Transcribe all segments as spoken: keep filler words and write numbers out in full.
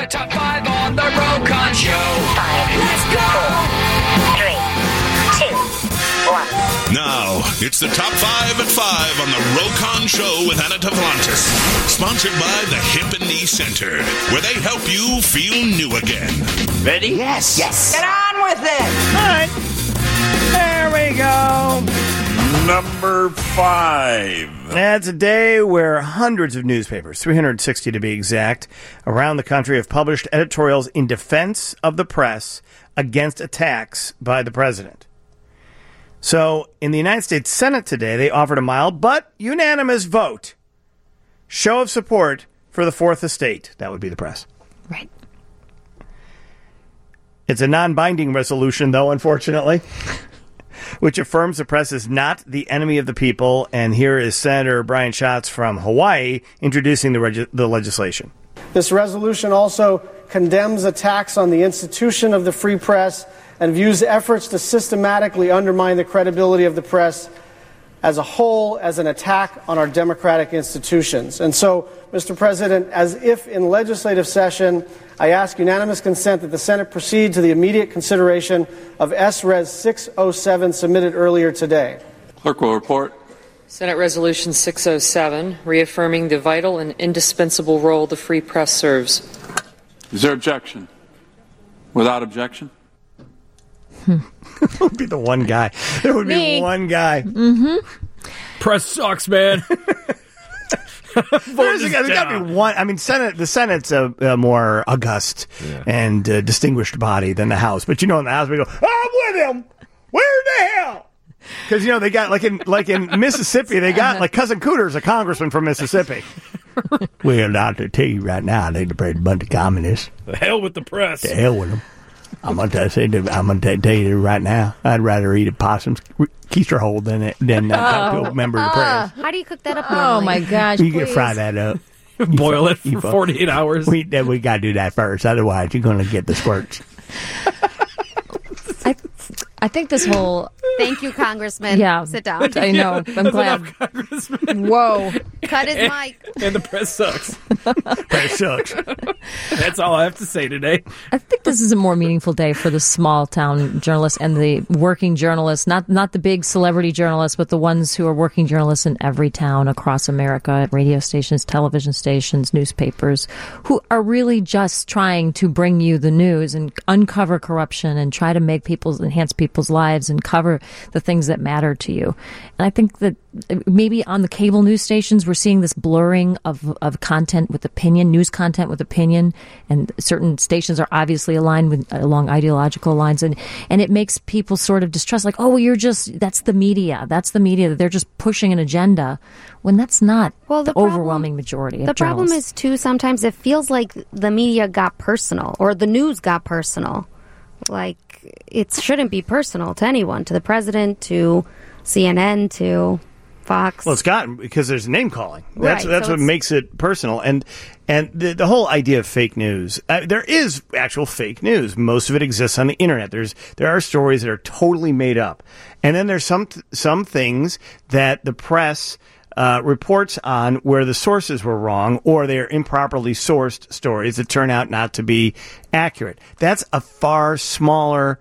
the top five on the Rokon Show. Five, Let's go! four, three, two, one. Now, it's the top five at five on the Rokon Show with Anna Tavlantis. Sponsored by the Hip and Knee Center, where they help you feel new again. Ready? Yes. Yes. Get on with it! All right. There we go. Number five. That's a day where hundreds of newspapers, three hundred sixty to be exact, around the country have published editorials in defense of the press against attacks by the president. So, in the United States Senate today, they offered a mild but unanimous vote. Show of support for the Fourth Estate. That would be the press. Right. It's a non-binding resolution, though, unfortunately, which affirms the press is not the enemy of the people. And here is Senator Brian Schatz from Hawaii introducing the, reg- the legislation. This resolution also condemns attacks on the institution of the free press and views efforts to systematically undermine the credibility of the press as a whole as an attack on our democratic institutions. And so, Mister President, as if in legislative session, I ask unanimous consent that the Senate proceed to the immediate consideration of S Res six oh seven submitted earlier today. Clerk will report. Senate Resolution six oh seven, reaffirming the vital and indispensable role the free press serves. Is there objection? Without objection? There would be the one guy. There would Me. be one guy. Mm-hmm. Press sucks, man. There's got to be one. I mean, Senate. The Senate's a, a more august Yeah. and uh, distinguished body than the House. But you know, in the House, we go, "I'm with him. Where the hell?" Because you know they got like in like in Mississippi, they got like Cousin Cooter's a congressman from Mississippi. Well, I'll tell you right now, they're a bunch of communists. The hell with the press. The hell with them. I'm gonna tell you. I'm gonna tell you right now. I'd rather eat a possum's keister hole than it, than uh, talk to a member of the press. How do you cook that up normally? Oh, my gosh, You please. can fry that up. Boil it You for fu- forty-eight hours. We then we gotta do that first. Otherwise, you're gonna get the squirts. I, I think this whole... Thank you, Congressman. Yeah. Sit down. I know. I'm glad. Whoa. Cut his and, mic. And the press sucks. Press sucks. That's all I have to say today. I think this is a more meaningful day for the small town journalists and the working journalists, not not the big celebrity journalists, but the ones who are working journalists in every town across America, radio stations, television stations, newspapers, who are really just trying to bring you the news and uncover corruption and try to make people's, enhance people's lives and cover the things that matter to you. And I think that maybe on the cable news stations, we're seeing this blurring of, of content with opinion, news content with opinion, and certain stations are obviously aligned with along ideological lines, and, and it makes people sort of distrust, like, oh, well, you're just, that's the media, that's the media, that they're just pushing an agenda, when that's not Well, the the, problem- overwhelming majority of The problem journalists. is, too, sometimes it feels like the media got personal or the news got personal. Like, it shouldn't be personal to anyone, to the president, to C N N, to Fox. Well, it's gotten because there's name calling. That's Right, that's so what it's- makes it personal. And and the, the whole idea of fake news. Uh, there is actual fake news. Most of it exists on the internet. There's there are stories that are totally made up, and then there's some some things that the press uh, reports on where the sources were wrong or they're improperly sourced stories that turn out not to be accurate. That's a far smaller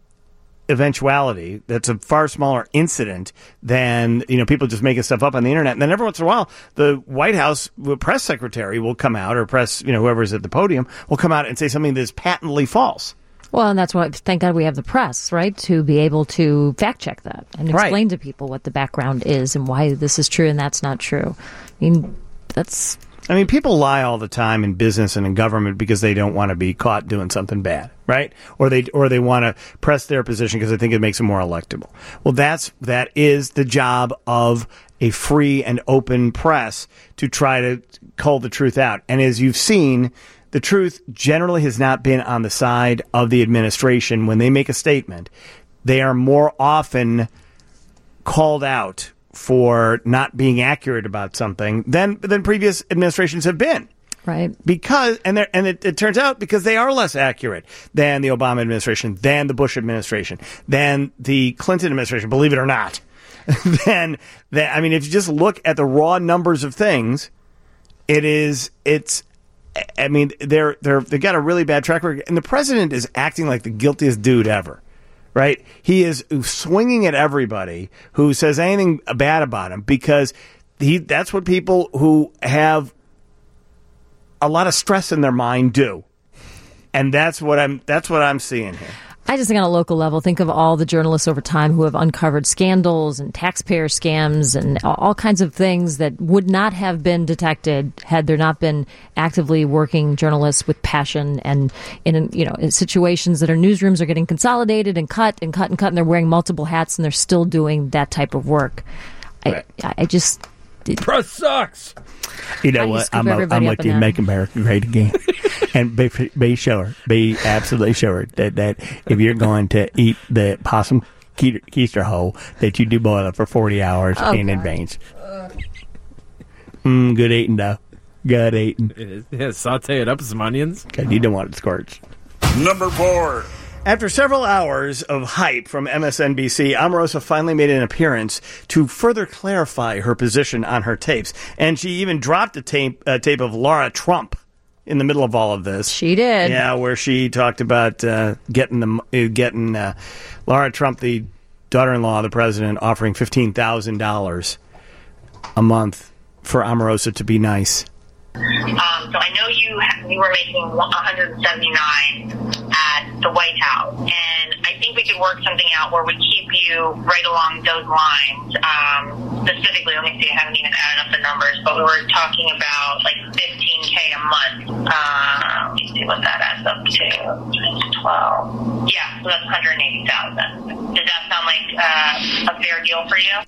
eventuality. That's a far smaller incident than, you know, people just making stuff up on the internet. And then every once in a while, the White House press secretary will come out, or press, you know, whoever's at the podium will come out and say something that's patently false. Well, and that's why, thank God we have the press, right, to be able to fact check that and explain Right. to people what the background is and why this is true and that's not true. I mean, that's... I mean, people lie all the time in business and in government because they don't want to be caught doing something bad, right? Or they or they want to press their position because they think it makes them more electable. Well, that's that is the job of a free and open press, to try to call the truth out. And as you've seen, the truth generally has not been on the side of the administration. When they make a statement, they are more often called out for not being accurate about something than than previous administrations have been. Right. Because and there and it, it turns out because they are less accurate than the Obama administration, than the Bush administration, than the Clinton administration, believe it or not. then then I mean, if you just look at the raw numbers of things, it is it's I mean, they're they're they got a really bad track record, and the president is acting like the guiltiest dude ever, right? He is swinging at everybody who says anything bad about him because he that's what people who have a lot of stress in their mind do, and that's what I'm that's what I'm seeing here. I just think on a local level, think of all the journalists over time who have uncovered scandals and taxpayer scams and all kinds of things that would not have been detected had there not been actively working journalists with passion and in, you know, in situations that our newsrooms are getting consolidated and cut and cut and cut and they're wearing multiple hats and they're still doing that type of work. Right. I, I just... Press sucks. You know what? I'm, a, I'm with you. Make America great again. And be, be sure, be absolutely sure that, that if you're going to eat the possum ke- keister hole, that you do boil it for forty hours oh, in God. advance. Mm, good eating, though. Good eating. It is. Yeah, saute it up with some onions. Because you don't want it scorched. Number four. After several hours of hype from M S N B C, Omarosa finally made an appearance to further clarify her position on her tapes. And she even dropped a tape, a tape of Laura Trump in the middle of all of this. She did. Yeah, where she talked about uh, getting the uh, getting uh, Laura Trump, the daughter-in-law of the president, offering fifteen thousand dollars a month for Omarosa to be nice. Um, so I know you ha- you were making one hundred seventy-nine at the White House, and I think we could work something out where we keep you right along those lines. Um, specifically, let me see, I haven't even added up the numbers, but we were talking about like fifteen K a month. Uh, let me see what that adds up to. twelve. Yeah, so that's one hundred eighty thousand. Does that sound like uh, a fair deal for you?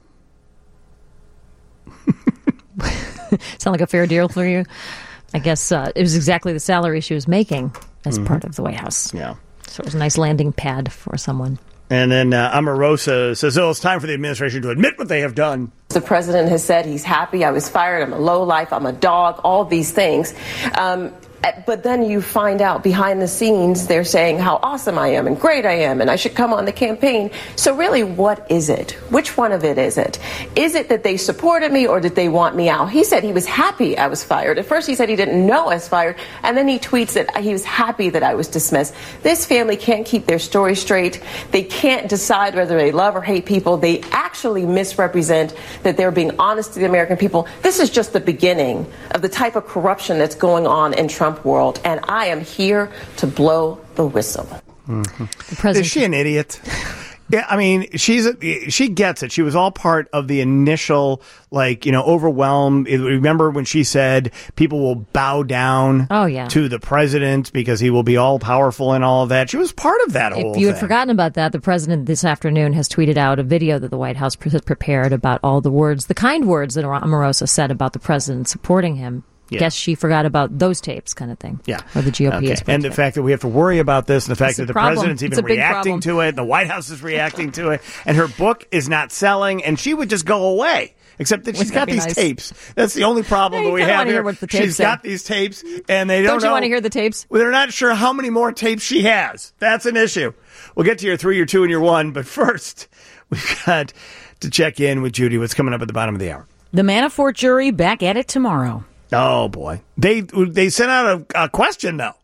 Sound like a fair deal for you? I guess uh, it was exactly the salary she was making as mm-hmm. part of the White House. Yeah. So it was a nice landing pad for someone. And then uh, Omarosa says, oh, it's time for the administration to admit what they have done. The president has said he's happy. I was fired. I'm a lowlife. I'm a dog. All these things. Um, but then you find out behind the scenes they're saying how awesome I am and great I am and I should come on the campaign. So really, what is it? Which one of it is it? Is it that they supported me or did they want me out? He said he was happy I was fired. At first he said he didn't know I was fired, and then he tweets that he was happy that I was dismissed. This family can't keep their story straight. They can't decide whether they love or hate people. They actually misrepresent that they're being honest to the American people. This is just the beginning of the type of corruption that's going on in Trump world, and I am here to blow the whistle. Mm-hmm. Is she an idiot? Yeah, I mean, she's a, she gets it. She was all part of the initial, like, you know, overwhelm. Remember when she said people will bow down oh, yeah. to the president because he will be all powerful and all of that? She was part of that if whole If you thing. had forgotten about that, the president this afternoon has tweeted out a video that the White House has prepared about all the words, the kind words that Omarosa said about the president supporting him. Yeah. Guess she forgot about those tapes, kind of thing. Yeah. Or the G O P okay. is. And the fact that we have to worry about this, and the fact it's that the problem. president's it's even reacting to it, the White House is reacting to it, and her book is not selling, and she would just go away. Except that she's Wouldn't got that these nice? tapes. That's the only problem yeah, that we have here. Hear what the tapes she's say. got these tapes, and they don't, don't you know, want to hear the tapes? Well, they're not sure how many more tapes she has. That's an issue. We'll get to your three, your two, and your one, but first, we've got to check in with Judy. What's coming up at the bottom of the hour? The Manafort jury back at it tomorrow. Oh, boy. They they sent out a, a question, though.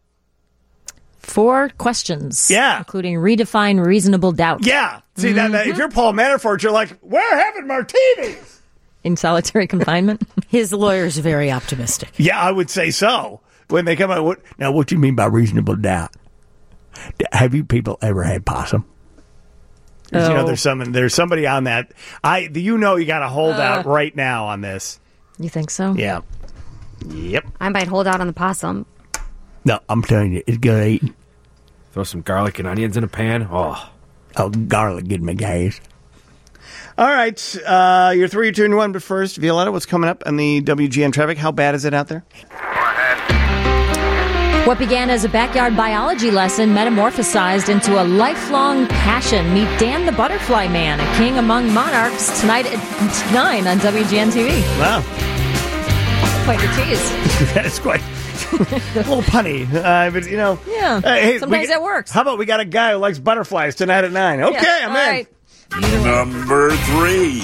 Four questions. Yeah. Including redefine reasonable doubt. Yeah. See, mm-hmm. that, that, if you're Paul Manafort, you're like, we're having martinis. In solitary confinement? His lawyer's very optimistic. Yeah, I would say so. When they come out, what, now, what do you mean by reasonable doubt? Have you people ever had possum? Oh. You know, there's some, there's somebody on that. I, you know, you got to hold uh, out right now on this. You think so? Yeah. Yep. I might hold out on the possum. No, I'm telling you, it's good eating. Throw some garlic and onions in a pan. Oh, oh, garlic, get me gas. All right, uh, your three, two, and one. But first, Violetta, what's coming up on the W G N traffic? How bad is it out there? What began as a backyard biology lesson metamorphosized into a lifelong passion. Meet Dan the Butterfly Man, a king among monarchs, tonight at nine on W G N T V. Wow. Quite the tease. That is quite a little punny, uh, but you know. Yeah. Uh, hey, sometimes we, that works. How about we got a guy who likes butterflies tonight at nine? Okay, yeah, I'm all in. Right. Number three.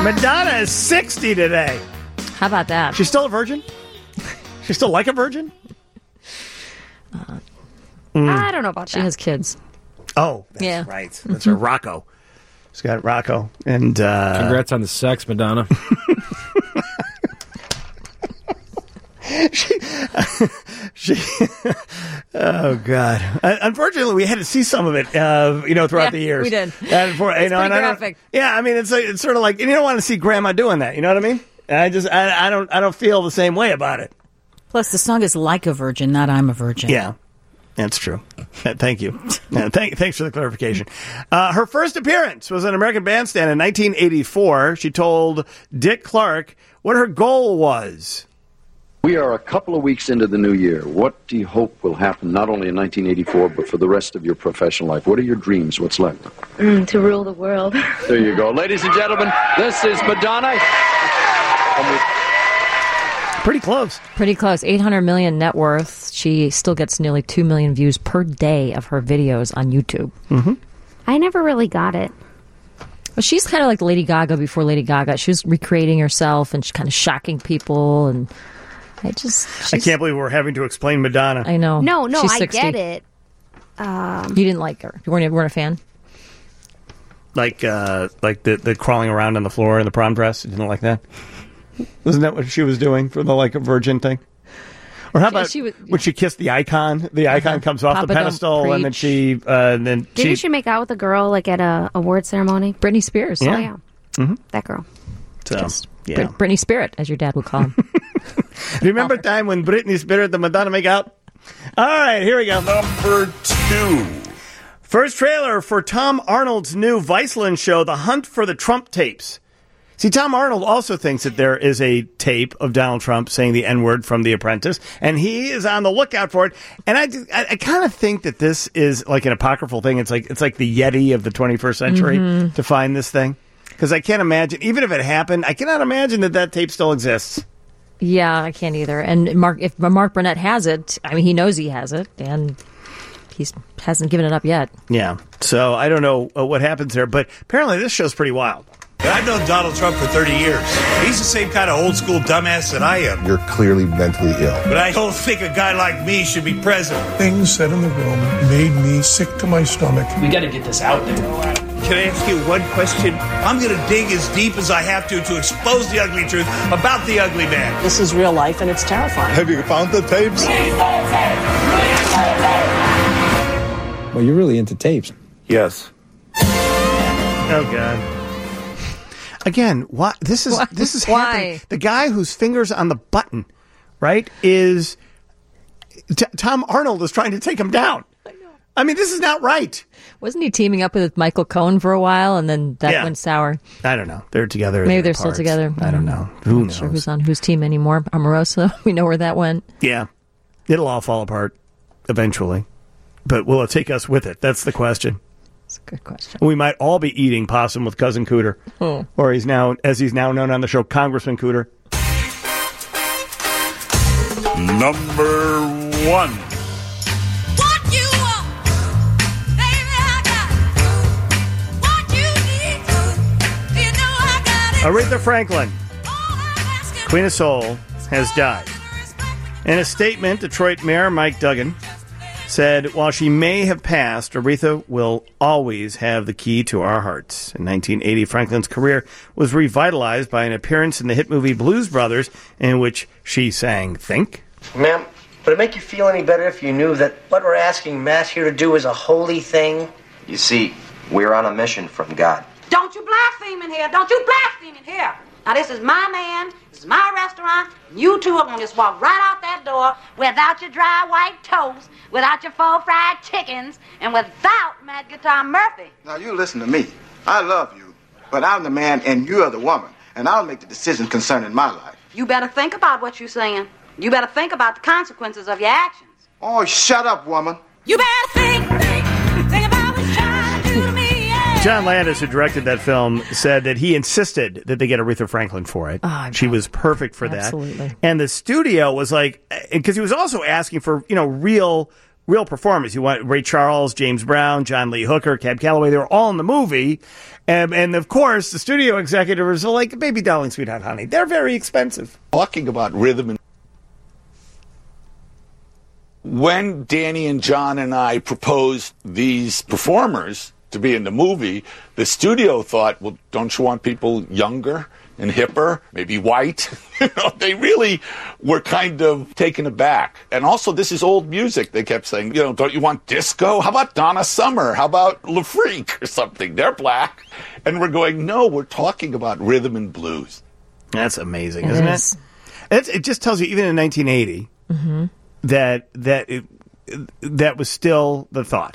Madonna is sixty today. How about that? She's still a virgin? She's still like a virgin? Uh, Mm. I don't know about she that. has kids. Oh, that's Yeah. right. That's her Rocco. She's got Rocco. And uh, Congrats on the sex, Madonna. she, she, oh God! Uh, unfortunately, we had to see some of it, uh, you know, throughout Yeah, the years. we did. And for, you It's know, pretty and I don't- graphic. yeah, I mean, it's like, it's sort of like, and you don't want to see Grandma doing that. You know what I mean? And I just, I, I don't, I don't feel the same way about it. Plus, the song is Like a Virgin, not I'm a Virgin. Yeah. That's true. Uh, thank you. Uh, thank, thanks for the clarification. Uh, her first appearance was on American Bandstand in nineteen eighty-four. She told Dick Clark what her goal was. We are a couple of weeks into the new year. What do you hope will happen not only in nineteen eighty-four, but for the rest of your professional life? What are your dreams? What's left? Mm, to rule the world. There you go. Ladies and gentlemen, this is Madonna. Pretty close. Pretty close. eight hundred million net worth. She still gets nearly two million views per day of her videos on YouTube. Mm-hmm. I never really got it. Well, she's kind of like Lady Gaga before Lady Gaga. She was recreating herself and she's kind of shocking people. And I just... I can't believe we're having to explain Madonna. I know. No, no, She's I sixty. get it. Um, You didn't like her. You weren't, you weren't a fan? Like, uh, like the, the crawling around on the floor in the prom dress. You didn't like that? Wasn't that what she was doing for the like a virgin thing? Or how She- about she was- when she kissed the icon? The icon Uh-huh. comes off Papa the don't pedestal, and then preach. she, uh, and then Didn't she make out with a girl like at a award ceremony? Britney Spears. Yeah. Oh yeah, Mhm. that girl. So, Just yeah. Brit- Britney Spirit, as your dad would call him. Remember the time when Britney Spears and Madonna make out? All right, here we go. Number two. First trailer for Tom Arnold's new Viceland show, The Hunt for the Trump Tapes. See, Tom Arnold also thinks that there is a tape of Donald Trump saying the N-word from The Apprentice, and he is on the lookout for it. And I, I, I kind of think that this is like an apocryphal thing. It's like it's like the Yeti of the twenty-first century Mhm. to find this thing. Because I can't imagine, even if it happened, I cannot imagine that that tape still exists. Yeah, I can't either. And Mark, if Mark Burnett has it, I mean, he knows he has it, and he hasn't given it up yet. Yeah. So I don't know uh, what happens there, but apparently this show's pretty wild. I've known Donald Trump for thirty years. He's the same kind of old school dumbass that I am. You're clearly mentally ill. But I don't think a guy like me should be president. Things said in the room made me sick to my stomach. We got to get this out there. Can I ask you one question? I'm going to dig as deep as I have to to expose the ugly truth about the ugly man. This is real life and it's terrifying. Have you found the tapes? Well, you're really into tapes. Yes. Oh God. Again, why this is Why? this is Why? happening. The guy whose finger's on the button, right, is T- Tom Arnold is trying to take him down. I know. I mean, this is not right. Wasn't he teaming up with Michael Cohen for a while, and then that Yeah. went sour? I don't know. They're together. Maybe they're they're still apart. together. I don't know. Who Not knows? sure who's on whose team anymore. Omarosa. We know where that went. Yeah, it'll all fall apart eventually, but will it take us with it? That's the question. That's a good question. We might all be eating possum with Cousin Cooter, Oh. or he's now, as he's now known on the show, Congressman Cooter. Number one. Aretha Franklin, Queen of Soul, has died. In a statement, Detroit Mayor Mike Duggan said, while she may have passed, Aretha will always have the key to our hearts. In nineteen eighty, Franklin's career was revitalized by an appearance in the hit movie Blues Brothers, in which she sang Think. Ma'am, would it make you feel any better if you knew that what we're asking Mass here to do is a holy thing? You see, we're on a mission from God. Don't you blaspheme in here. Don't you blaspheme in here. Now, this is my man. This is my restaurant. You two are going to just walk right out that door without your dry white toast, without your full fried chickens, and without Mad Guitar Murphy. Now, you listen to me. I love you, but I'm the man and you're the woman, and I'll make the decision concerning my life. You better think about what you're saying. You better think about the consequences of your actions. Oh, shut up, woman. You better think, think, think about what you're trying to do to me. John Landis, who directed that film, said that he insisted that they get Aretha Franklin for it. Oh, she was perfect for absolutely. that. And the studio was like, because he was also asking for, you know, real real performers. You want Ray Charles, James Brown, John Lee Hooker, Cab Calloway. They were all in the movie. And, and of course, the studio executives are like, baby darling, sweetheart, honey. They're very expensive. Talking about rhythm and when Danny and John and I proposed these performers to be in the movie, the studio thought, well, don't you want people younger and hipper, maybe white? You know, they really were kind of taken aback. And also, this is old music. They kept saying, you know, don't you want disco? How about Donna Summer? How about Le Freak or something? They're black. And we're going, no, we're talking about rhythm and blues. That's amazing, It isn't is. it? It's, it just tells you, even in nineteen eighty, Mm-hmm. that that it, that was still the thought.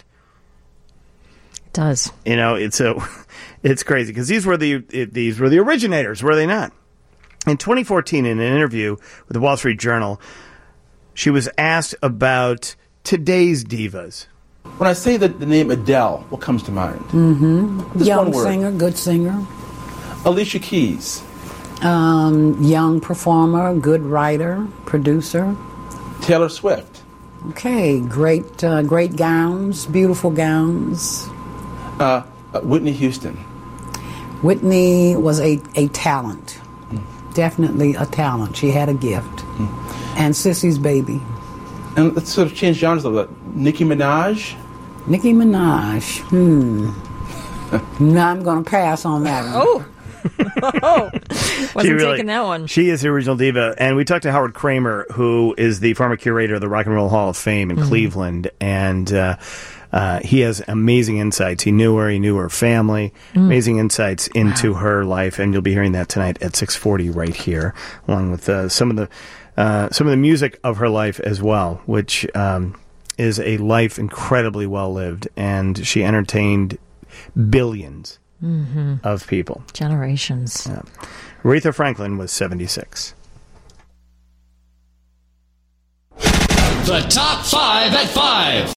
It does. You know, it's a, it's crazy because these were the it, these were the originators, were they not? In twenty fourteen, in an interview with the Wall Street Journal, she was asked about today's divas. When I say the, the name Adele, what comes to mind? Mm-hmm. Just Young one word. singer, good singer. Alicia Keys. Um, young performer, good writer, producer. Taylor Swift. Okay, great, uh, great gowns, beautiful gowns. Uh, uh, Whitney Houston. Whitney was a, a talent, mm. definitely a talent. She had a gift. Mm. And Sissy's Baby. And let's sort of change genres a little bit. Nicki Minaj. Nicki Minaj. Hmm. No, I'm going to pass on that one. Oh. Oh, wasn't She really- taking that one. She is the original diva. And we talked to Howard Kramer, who is the former curator of the Rock and Roll Hall of Fame in Mhm. Cleveland. And uh, uh, he has amazing insights. He knew her. He knew her family. Mm. Amazing insights into her life. And you'll be hearing that tonight at six forty right here, along with uh, some of the uh, some of the music of her life as well, which um, is a life incredibly well lived. And she entertained billions Mhm. of people. Generations. Yeah. Aretha Franklin was seventy-six. The top five at five.